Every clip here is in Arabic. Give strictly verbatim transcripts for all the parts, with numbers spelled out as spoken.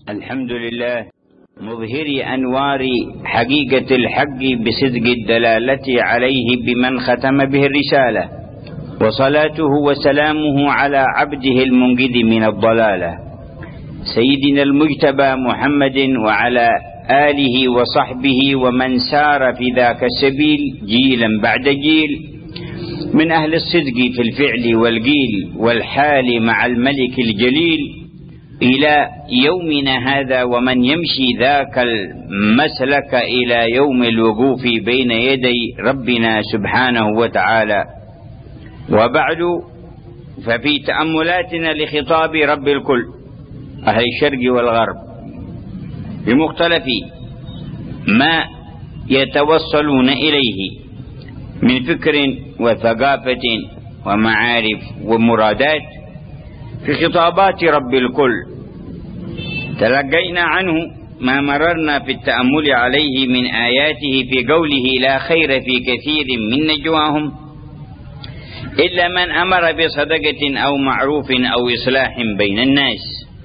الحمد لله مظهر أنوار حقيقة الحق بصدق الدلالة عليه بمن ختم به الرسالة، وصلاته وسلامه على عبده المنقذ من الضلالة سيدنا المجتبى محمد وعلى آله وصحبه ومن سار في ذاك السبيل جيلا بعد جيل من أهل الصدق في الفعل والقيل والحال مع الملك الجليل إلى يومنا هذا، ومن يمشي ذاك المسلك إلى يوم الوقوف بين يدي ربنا سبحانه وتعالى. وبعد، ففي تأملاتنا لخطاب رب الكل أهل الشرق والغرب بمختلف ما يتوصلون إليه من فكر وثقافة ومعارف ومرادات في خطابات رب الكل، تلقينا عنه ما مررنا في التأمل عليه من آياته في قوله: لا خير في كثير من نجواهم إلا من أمر بصدقة أو معروف أو إصلاح بين الناس.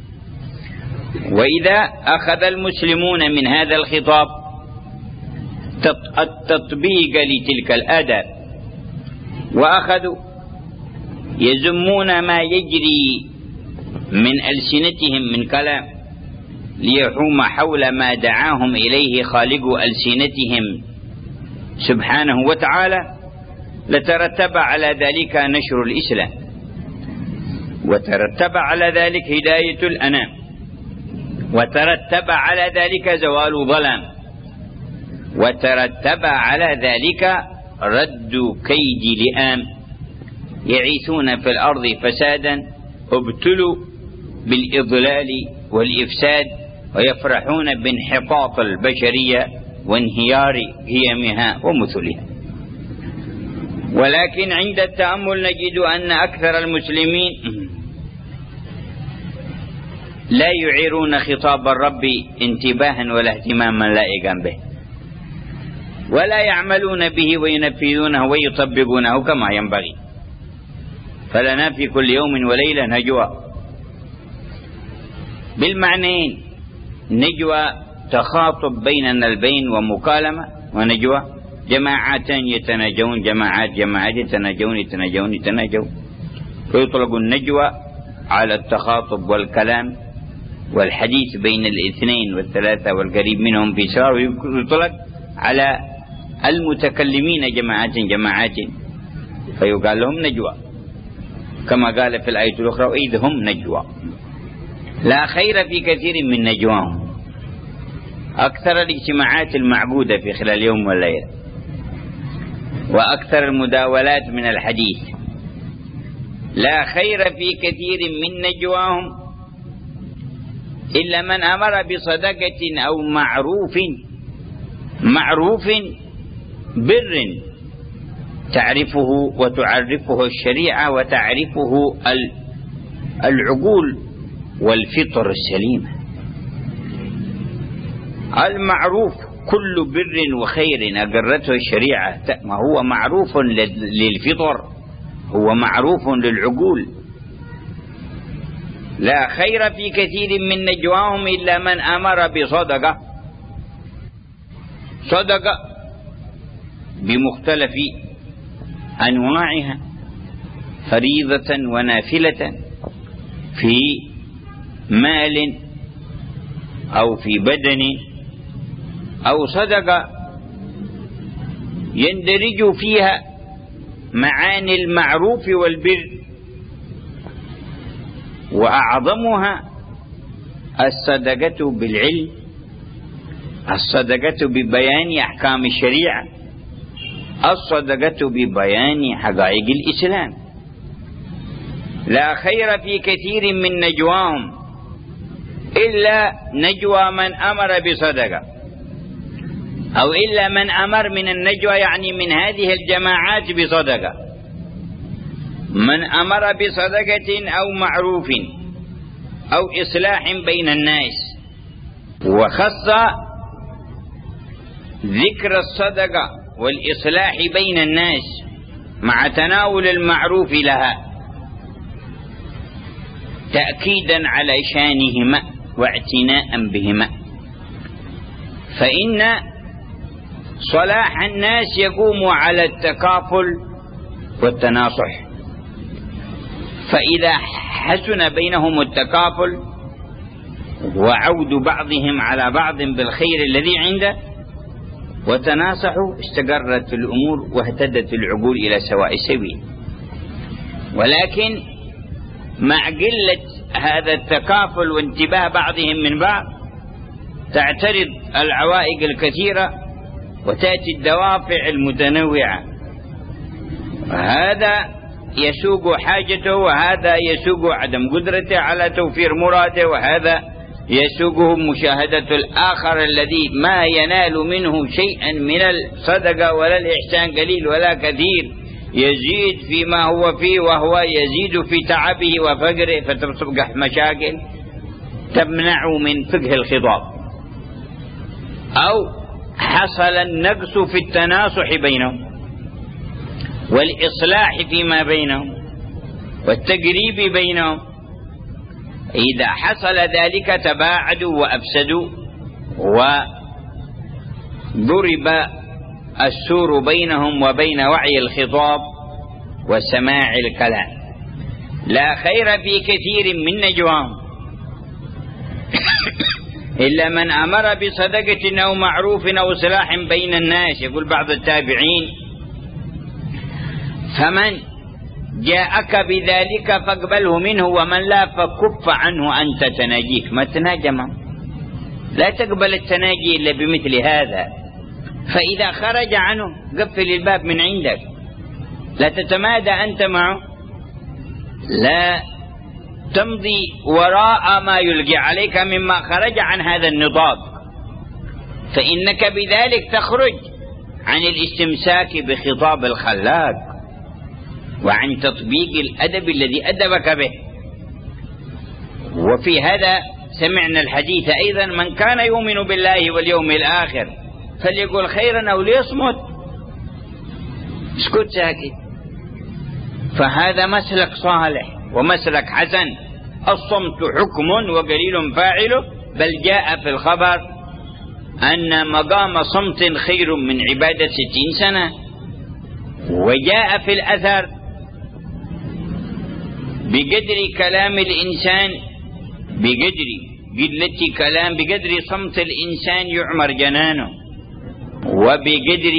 وإذا أخذ المسلمون من هذا الخطاب التطبيق لتلك الآداب، وأخذوا يزمون ما يجري من ألسنتهم من كلام ليحوم حول ما دعاهم إليه خالق ألسنتهم سبحانه وتعالى، لترتب على ذلك نشر الإسلام، وترتب على ذلك هداية الأنام، وترتب على ذلك زوال ظلام، وترتب على ذلك رد كيد لئام يعيثون في الأرض فسادا ابتلوا بالإضلال والإفساد، ويفرحون بانحطاط البشرية وانهيار قيمها ومثلها. ولكن عند التأمل نجد أن أكثر المسلمين لا يعيرون خطاب الرب انتباها ولا اهتماما لائقا به، ولا يعملون به وينفذونه ويطبقونه كما ينبغي. فلنا في كل يوم وليلة نجوى بالمعنيين: نجوى تخاطب بيننا البين ومكالمة، ونجوى جماعات يتناجون جماعات جماعات يتناجون يتناجون يتناجون فيطلق النجوى على التخاطب والكلام والحديث بين الاثنين والثلاثة والقريب منهم في سرار، ويطلق على المتكلمين جماعات جماعات فيقال لهم نجوى، كما قال في الآية الأخرى: وإذ هم نجوى. لا خير في كثير من نجواهم، أكثر الاجتماعات المعبودة في خلال اليوم والليلة، وأكثر المداولات من الحديث. لا خير في كثير من نجواهم إلا من أمر بصدقة أو معروف معروف بر تعرفه وتعرفه الشريعة وتعرفه العقول والفطر السليمة. المعروف كل بر وخير أقرته الشريعة، ما هو معروف للفطر، هو معروف للعقول. لا خير في كثير من نجواهم إلا من أمر بصدقة، صدقة بمختلف أنواعها، فريضة ونافلة، في مال أو في بدن، أو صدقة يندرج فيها معاني المعروف والبر، وأعظمها الصدقة بالعلم، الصدقة ببيان أحكام الشريعة، الصدقة ببيان حقائق الإسلام. لا خير في كثير من نجواهم إلا نجوى من أمر بصدقة، أو إلا من أمر من النجوى يعني من هذه الجماعات بصدقة، من أمر بصدقة أو معروف أو إصلاح بين الناس. وخص ذكر الصدقة والإصلاح بين الناس مع تناول المعروف لها تأكيدا على شانهما واعتناء بهما، فإن صلاح الناس يقوم على التكافل والتناصح، فإذا حسن بينهم التكافل وعود بعضهم على بعض بالخير الذي عنده وتناصحوا استقرت الأمور واهتدت العقول إلى سواء السبيل. ولكن مع قلة هذا التكافل وانتباه بعضهم من بعض تعترض العوائق الكثيرة وتأتي الدوافع المتنوعة، هذا يسوق حاجته وهذا يسوق عدم قدرته على توفير مراده، وهذا يسوقه مشاهدة الآخر الذي ما ينال منه شيئا من الصدقة ولا الإحسان قليل ولا كثير، يزيد فيما هو فيه وهو يزيد في تعبه وفقره، فتصبح مشاكل تمنع من فقه الخطاب. أو حصل النقص في التناصح بينهم والإصلاح فيما بينهم والتقريب بينهم، إذا حصل ذلك تباعدوا وأفسدوا وضرب السور بينهم وبين وعي الخطاب وسماع الكلام. لا خير في كثير من نجواهم إلا من أمر بصدقة أو معروف أو إصلاح بين الناس. يقول بعض التابعين: فمن جاءك بذلك فاقبله منه ومن لا فكف عنه أنت تناجيك. ما تناجى معه، لا تقبل التناجي إلا بمثل هذا، فإذا خرج عنه قفل الباب من عندك، لا تتمادى أنت معه، لا تمضي وراء ما يلقي عليك مما خرج عن هذا النطاق، فإنك بذلك تخرج عن الاستمساك بخطاب الخلاق وعن تطبيق الأدب الذي أدبك به. وفي هذا سمعنا الحديث أيضا: من كان يؤمن بالله واليوم الآخر فليقول خيرا أو ليصمت. اسكت ساكت. فهذا مسلك صالح ومسلك حسن. الصمت حكم وقليل فاعله، بل جاء في الخبر أن مقام صمت خير من عبادة ستين سنة. وجاء في الأثر: بقدر كلام الإنسان، بقدر قلة كلام، بقدر صمت الإنسان يعمر جنانه، وبقدر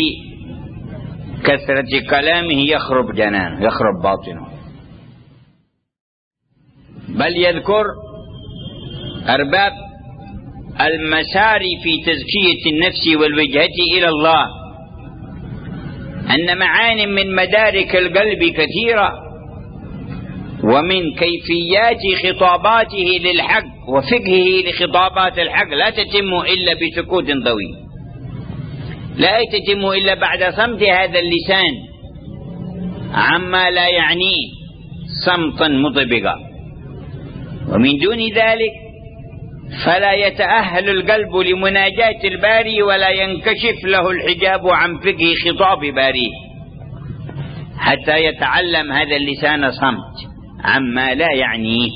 كثرة كلامه يخرب جنانه، يخرب باطنه. بل يذكر أرباب المساري في تزكية النفس والوجهة إلى الله أن معان من مدارك القلب كثيرة، ومن كيفيات خطاباته للحق وفقهه لخطابات الحق لا تتم إلا بسكوت طويل، لا تتم إلا بعد صمت هذا اللسان عما لا يعنيه صمتا مطبقا. ومن دون ذلك فلا يتأهل القلب لمناجاة الباري ولا ينكشف له الحجاب عن فقه خطاب باريه حتى يتعلم هذا اللسان صمت عما لا يعنيه.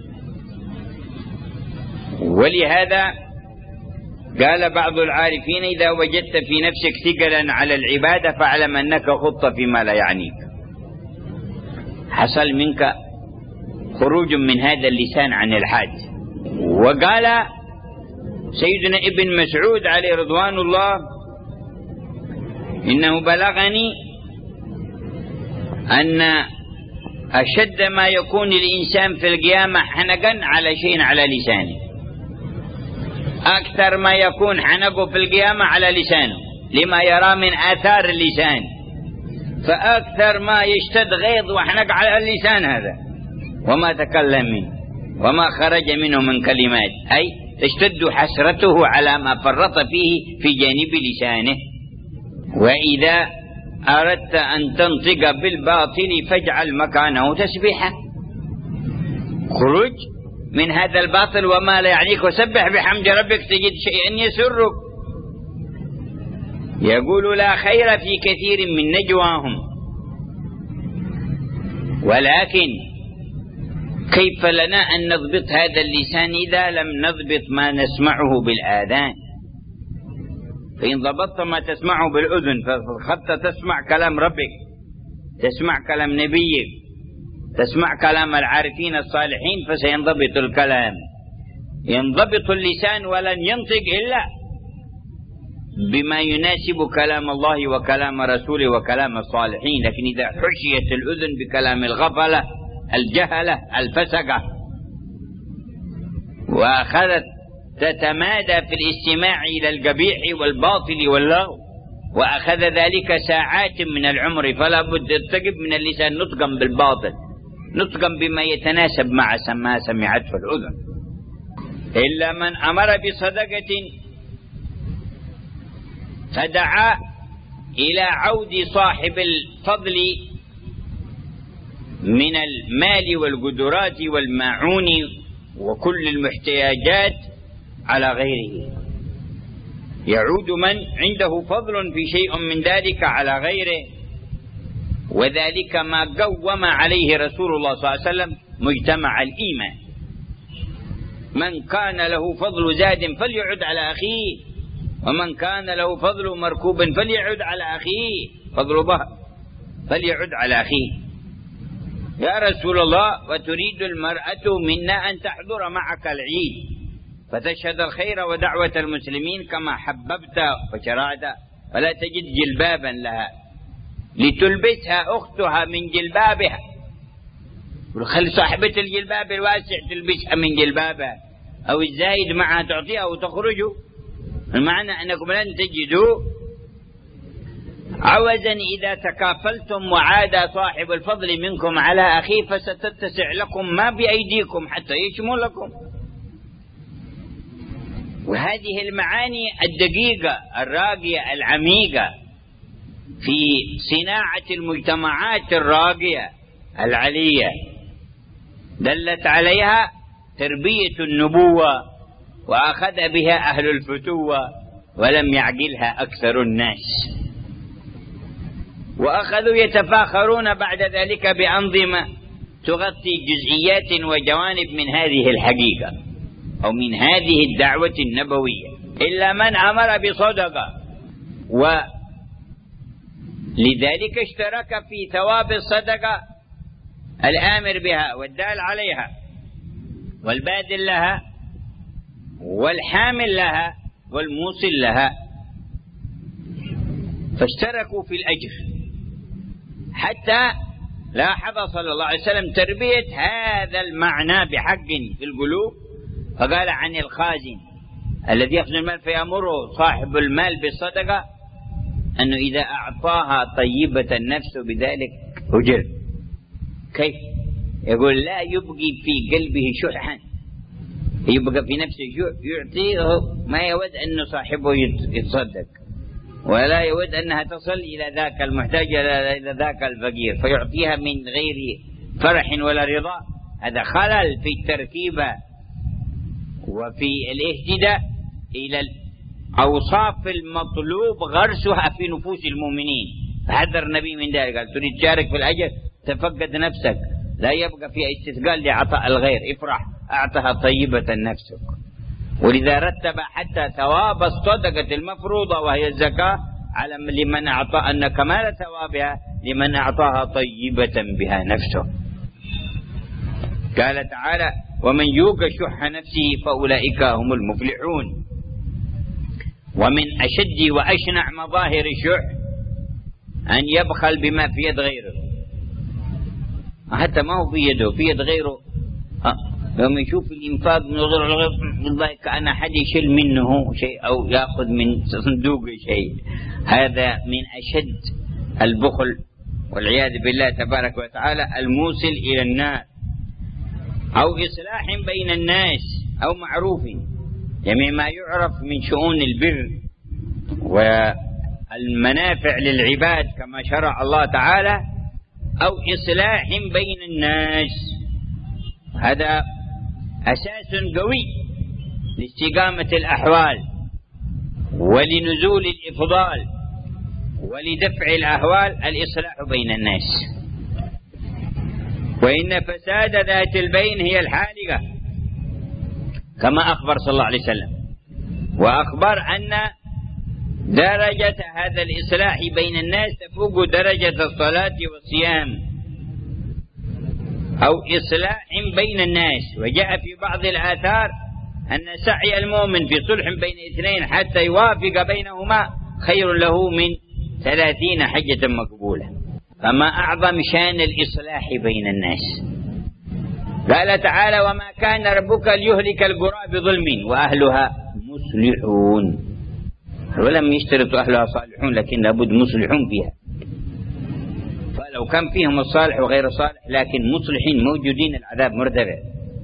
ولهذا قال بعض العارفين: إذا وجدت في نفسك ثقلا على العبادة فاعلم أنك خضت فيما لا يعنيك. حصل منك خروج من هذا اللسان عن الحاج. وقال سيدنا ابن مسعود عليه رضوان الله: إنه بلغني أن أشد ما يكون الإنسان في القيامة حنقا على شيء على لسانه، أكثر ما يكون حنقه في القيامة على لسانه لما يرى من آثار اللسان، فأكثر ما يشتد غيظ وحنق على اللسان هذا وما تكلم منه وما خرج منه من كلمات، أي تشتد حسرته على ما فرط فيه في جانب لسانه. وإذا أردت أن تنطق بالباطل فاجعل مكانه تسبيحا، خرج من هذا الباطل وما لا يعنيك وسبح بحمد ربك تجد شيئا يسرك. يقول: لا خير في كثير من نجواهم ولكن كيف لنا أن نضبط هذا اللسان إذا لم نضبط ما نسمعه بالآذان؟ فإن ضبطت ما تسمعه بالأذن فخطت تسمع كلام ربك، تسمع كلام نبيك، تسمع كلام العارفين الصالحين، فسينضبط الكلام. ينضبط اللسان ولن ينطق إلا بما يناسب كلام الله وكلام رسوله وكلام الصالحين. لكن إذا حشيت الأذن بكلام الغفلة الجهلة الفسقة وأخذت تتمادى في الاستماع إلى القبيح والباطل واللغو، وأخذ ذلك ساعات من العمر، فلا بد تجب من اللسان نطقا بالباطل، نطقا بما يتناسب مع ما سمعته الأذن. إلا من أمر بصدقة فدعا إلى عود صاحب الفضل من المال والقدرات والماعون وكل المحتياجات على غيره، يعود من عنده فضل في شيء من ذلك على غيره، وذلك ما قوم عليه رسول الله صلى الله عليه وسلم مجتمع الإيمان. من كان له فضل زاد فليعد على أخيه، ومن كان له فضل مركوب فليعد على أخيه، فضل ظهر فليعد على أخيه. يا رسول الله، وتريد المرأة منا أن تحضر معك العيد فتشهد الخير ودعوة المسلمين كما حببت وشرعت، فلا تجد جلبابا لها لتلبسها أختها من جلبابها، خلي صاحبة الجلباب الواسع تلبسها من جلبابها، أو الزايد معها تعطيها وتخرجوا. المعنى أنكم لن تجدوا عوزا إذا تكافلتم وعاد صاحب الفضل منكم على أخيه فستتسع لكم ما بأيديكم حتى يشملكم. وهذه المعاني الدقيقة الراقية العميقة في صناعة المجتمعات الراقية العلية دلت عليها تربية النبوة، وأخذ بها أهل الفتوة ولم يعقلها أكثر الناس، وأخذوا يتفاخرون بعد ذلك بأنظمة تغطي جزئيات وجوانب من هذه الحقيقة أو من هذه الدعوة النبوية. إلا من أمر بصدقة، ولذلك اشترك في ثواب الصدقة الآمر بها والدال عليها والبادل لها والحامل لها والموصل لها، فاشتركوا في الأجر. حتى لاحظ صلى الله عليه وسلم تربية هذا المعنى بحق في القلوب، فقال عن الخازن الذي يخزن المال فيأمره صاحب المال بالصدقة أنه إذا أعطاها طيبة النفس بذلك أجر. كيف؟ يقول لا يبقي في قلبه شحا، يبقى في نفسه جوع يعطيه ما يود أن صاحبه يتصدق، ولا يود أنها تصل إلى ذاك المحتاج إلى ذاك الفقير فيعطيها من غير فرح ولا رضا. هذا خلل في التركيبة وفي الاهتداء إلى الأوصاف المطلوب غرسها في نفوس المؤمنين. فحذر النبي من ذلك، قال تريد تشارك في الأجر تفقد نفسك، لا يبقى فيها استثقال لعطاء الغير، افرح أعطها طيبة نفسك. ولذا رتب حتى ثواب الصدقة المفروضة وهي الزكاة على لمن أعطى أن كمال ثوابها لمن أعطاها طيبة بها نفسه. قال تعالى ومن يوق شح نفسه فأولئك هم المفلحون. ومن أشد وأشنع مظاهر الشح أن يبخل بما في يد غيره، حتى ما هو في يده، في يد غيره. لما يشوف الإنفاق من غير والله كأن أحد يشيل منه شيء أو يأخذ من صندوقه شيء، هذا من أشد البخل والعياذ بالله تبارك وتعالى، الموصل إلى النار. أو إصلاح بين الناس أو معروف، جميع ما يعرف من شؤون البر والمنافع للعباد كما شرع الله تعالى، أو إصلاح بين الناس. هذا أساس قوي لاستقامة الأحوال ولنزول الإفضال ولدفع الأهوال، الإصلاح بين الناس. وإن فساد ذات البين هي الحالقة، كما أخبر صلى الله عليه وسلم، وأخبر أن درجة هذا الإصلاح بين الناس تفوق درجة الصلاة والصيام، أو إصلاح بين الناس. وجاء في بعض الآثار أن سعي المؤمن في صلح بين اثنين حتى يوافق بينهما خير له من ثلاثين حجة مقبولة. فما أعظم شان الإصلاح بين الناس. قال تعالى: وما كان ربك ليهلك القرى بظلم وأهلها مصلحون. ولم يشترط أهلها صالحون، لكن لابد مصلحون فيها. فلو كان فيهم الصالح وغير الصالح لكن مصلحين موجودين العذاب مرتفع،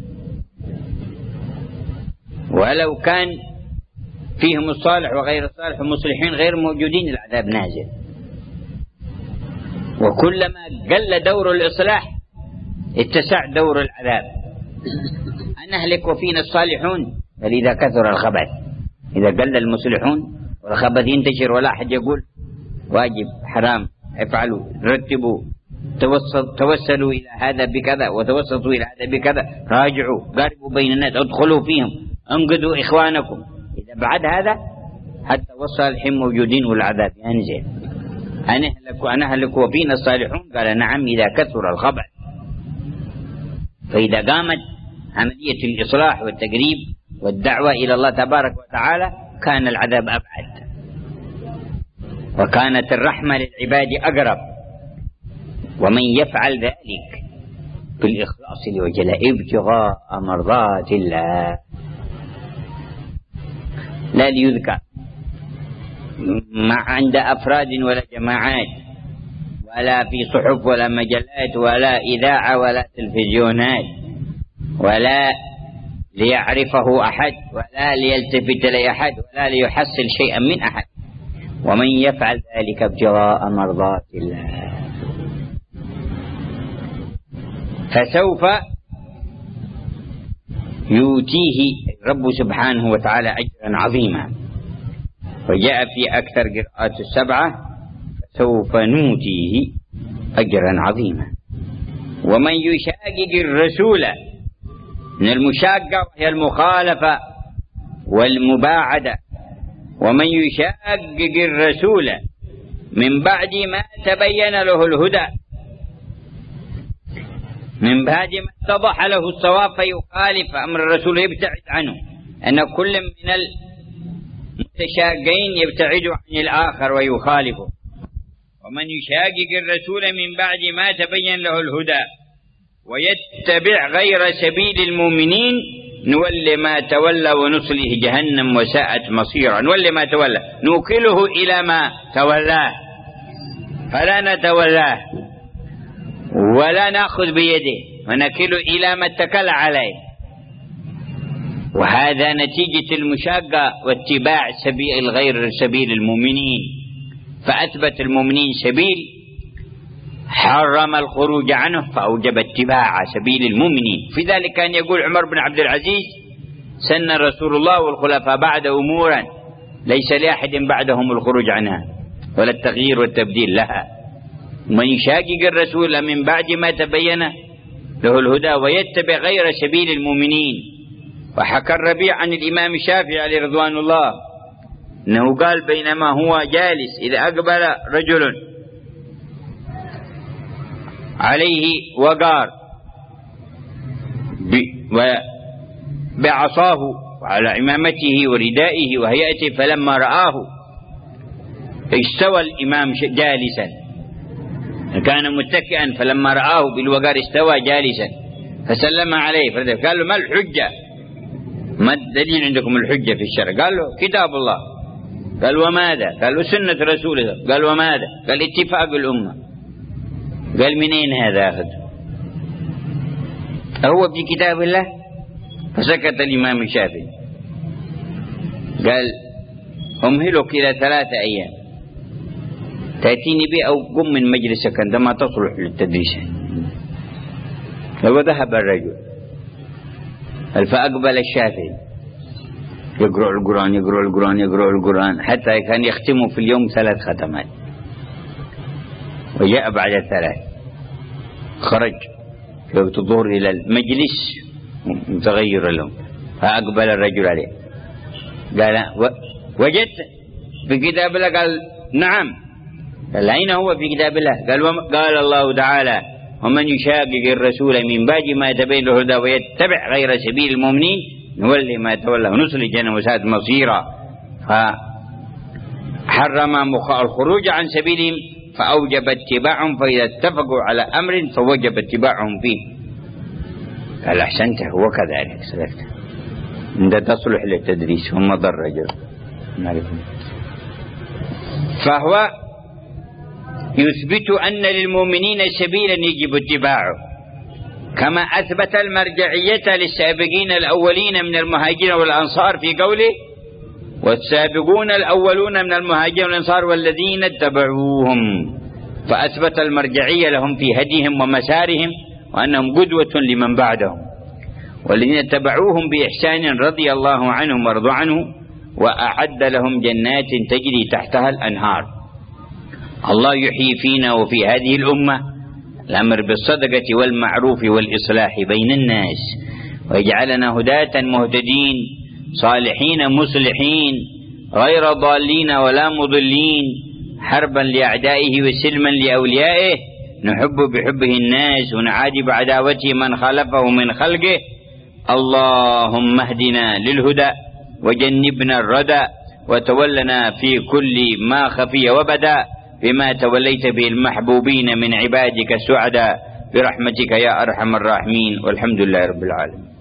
ولو كان فيهم الصالح وغير الصالح ومصلحين غير موجودين العذاب نازل. وكلما قل دور الإصلاح اتسع دور العذاب. أن نهلك وفينا الصالحون، بل إذا كثر الخبث، إذا قل المصلحون والخبث ينتشر ولا أحد يقول واجب حرام افعلوا رتبوا توسل توسلوا إلى هذا بكذا وتوسطوا إلى هذا بكذا، راجعوا قاربوا بين الناس، ادخلوا فيهم، انقذوا إخوانكم. إذا بعد هذا حتى والصالحين موجودين والعذاب ينزل. أنهلك وأنهلك وفينا الصالحون، قال نعم إذا كثر الخبث. فإذا قامت عملية الإصلاح والتقريب والدعوة إلى الله تبارك وتعالى كان العذاب أبعد، وكانت الرحمة للعباد أقرب. ومن يفعل ذلك بالإخلاص لوجه الله ابتغاء مرضات الله، لا ليذكر مع عند أفراد ولا جماعات ولا في صحف ولا مجلات ولا إذاعة ولا تلفزيونات، ولا ليعرفه أحد ولا ليلتفت إليه أحد ولا ليحصل شيئا من أحد. ومن يفعل ذلك ابتغاء مرضات الله فسوف يؤتيه رب سبحانه وتعالى أجرا عظيما. وجاء في أكثر قراءات السبعة فسوف نؤتيه أجرا عظيما. ومن يشاقق الرسول، من المشاقة وهي المخالفة والمباعدة، ومن يشاقق الرسول من بعد ما تبين له الهدى، من بعد ما اتضح له الصواب فيخالف أمر الرسول يبتعد عنه. أن كل من المتشاقين يبتعد عن الآخر ويخالفه. ومن يشاقق الرسول من بعد ما تبين له الهدى ويتبع غير سبيل المؤمنين نولي ما تولى ونصله جهنم وساءت مصيرا. نولي ما تولى نوكله إلى ما تولاه، فلا نتولاه ولا نأخذ بيده ونكله إلى ما اتكل عليه. وهذا نتيجة المشاقة واتباع سبيل غير سبيل المؤمنين. فأثبت المؤمنين سبيل، حرم الخروج عنه، فأوجب اتباع سبيل المؤمنين. في ذلك كان يقول عمر بن عبد العزيز: سن رسول الله والخلفاء بعد أمورا ليس لأحد بعدهم الخروج عنها ولا التغيير والتبديل لها. من يشاقق الرسول من بعد ما تبين له الهدى ويتبع غير سبيل المؤمنين. وحكى الربيع عن الإمام الشافعي عليه رضوان الله أنه قال: بينما هو جالس إذا أقبل رجل عليه وقار بعصاه وعلى عمامته وردائه وهيئته، فلما رآه استوى الإمام جالسا، كان متكئا، فلما رآه بالوقار استوى جالسا فسلم عليه. قال له: ما الحجة؟ ما الدليل عندكم الحجة في الشرع؟ قال له: كتاب الله. قال: وماذا؟ قال له: سنة رسوله. قال: وماذا؟ قال: اتفاق الأمة. قال: منين هذا أخذ؟ هو في كتاب الله؟ فسكت الإمام الشافعي. قال: أمهلك إلى ثلاثة أيام تأتيني به أو قم من مجلسك عندما تصلح للتدريس. وذهب الرجل. فأقبل الشافعي يقرأ القرآن يقرأ القرآن يقرأ القرآن حتى كان يختمه في اليوم ثلاث ختمات. وجاء بعد الثلاث خرج في وقت الظهر إلى المجلس متغير لهم. فأقبل الرجل عليه قال وجدت في كتاب الله؟ قال نعم. قال أين هو في كتاب الله؟ قال قال الله تعالى ومن يشاقق الرسول من بعد ما تبين له الهدى ويتبع غير سبيل المؤمنين نولي ما تولى ونصلي جهنم وساءت مصيرا. فحرم الخروج عن سبيلهم فأوجب اتباعهم، فإذا اتفقوا على أمر فوجب اتباعهم فيه. قال أحسنت هو كذلك صدقت، أنت تصلح للتدريس. هم ضر رجل. فهو يثبت أن للمؤمنين سبيلا يجب اتباعه، كما أثبت المرجعية للسابقين الأولين من المهاجرين والأنصار في قوله والسابقون الأولون من المهاجرين والأنصار والذين اتبعوهم، فأثبت المرجعية لهم في هديهم ومسارهم وأنهم قدوة لمن بعدهم، والذين اتبعوهم بإحسان رضي الله عنهم ورضوا عنه وأعد لهم جنات تجري تحتها الأنهار. الله يحيي فينا وفي هذه الأمة الأمر بالصدقة والمعروف والإصلاح بين الناس، ويجعلنا هداة مهتدين صالحين مصلحين غير ضالين ولا مضلين، حربا لأعدائه وسلما لأوليائه، نحب بحبه الناس ونعادي بعداوته من خالفه من خلقه. اللهم اهدنا للهدى وجنبنا الردى وتولنا في كل ما خفي وبدا بما توليت به المحبوبين من عبادك السعداء برحمتك يا أرحم الراحمين، والحمد لله رب العالمين.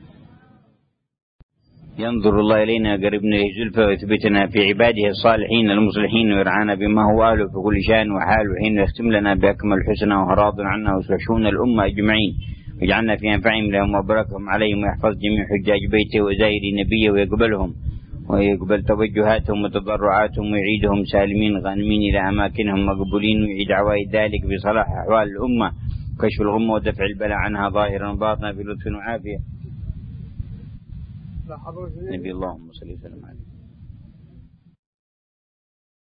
ينظر الله إلينا قربنا زلفى ويثبتنا في عباده الصالحين المصلحين ويرعانا بما هو أهله في كل شان وحال، وحين يختم لنا بأكمل الحسنى وراض عنا ويصلح شؤون الأمة أجمعين، ويجعلنا في أنفعهم لهم وبركهم عليهم، ويحفظ جميع حجاج بيته وزائري نبيه ويقبلهم ويقبل توجهاتهم وتضرعاتهم ويعيدهم سالمين غانمين إلى أماكنهم مقبولين، ويعيد عوائد ذلك بصلاح أحوال الأمة وكشف الغمة ودفع البلاء عنها ظاهرا وباطنا في لطف وعافية. نبي اللهم صل وسلم عليه.